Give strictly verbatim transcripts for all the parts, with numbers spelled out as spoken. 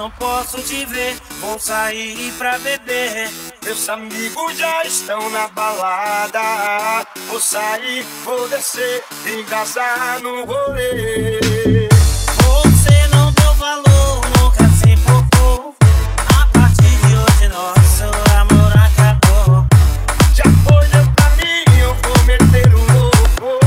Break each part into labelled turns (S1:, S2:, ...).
S1: não posso te ver. Vou sair pra beber. Meus amigos já estão na balada. Vou sair, vou descer, engasar no rolê. Você não deu valor, nunca se importou. A partir de hoje nosso amor acabou. Já foi meu caminho, eu vou meter o louco.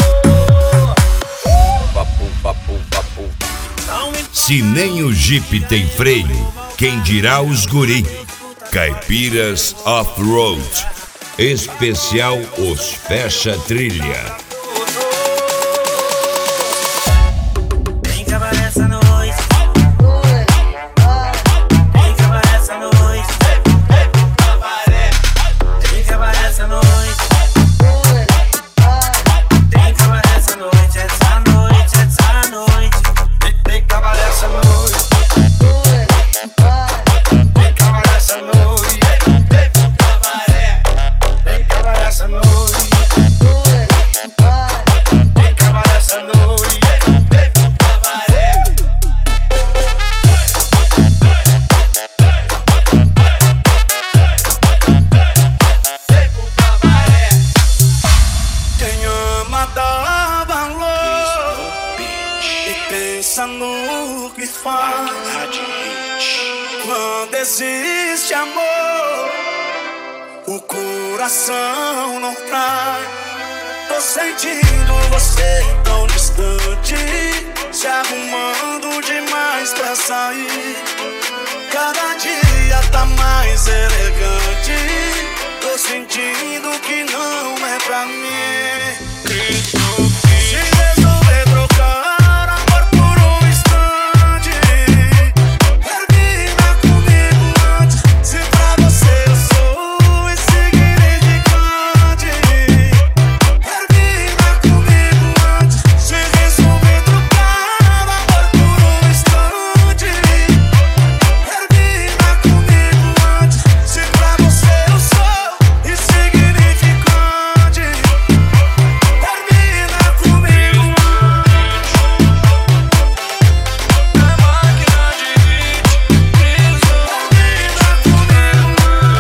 S1: Papo, papo, papo.
S2: Se nem o Jeep tem freio, quem dirá os guri? Caipiras Off-Road, especial Os Fecha Trilha.
S1: Vem acabar essa noite. Vem acabar essa noite. Vem acabar essa noite. Vem acabar essa noite, essa noite, essa noite. Vem acabar essa noite. Vem acabar essa noite. Vem acabar essa noite. Vem acabar essa noite. Quem ama dá valor e pensa no que faz. Quando existe amor, o coração não trai. Tô sentindo você tão distante, se arrumando demais pra sair. Cada dia tá mais elegante. Tô sentindo que não é pra mim. Se resolver trocar amor por um instante, termina comigo antes. Se pra você eu sou insignificante, termina comigo antes. Se resolver trocar amor por um instante, termina comigo antes. Se pra você eu sou insignificante, termina comigo antes. É máquina de hit, termina comigo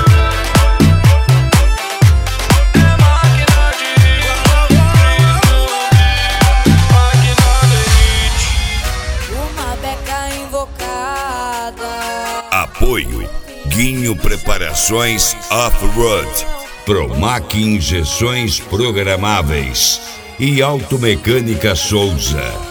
S1: antes. É máquina de hit, máquina de hit.
S3: Uma beca invocada.
S2: Apoio Guinho Preparações Off-Road, Promac Injeções Programáveis e Automecânica Souza.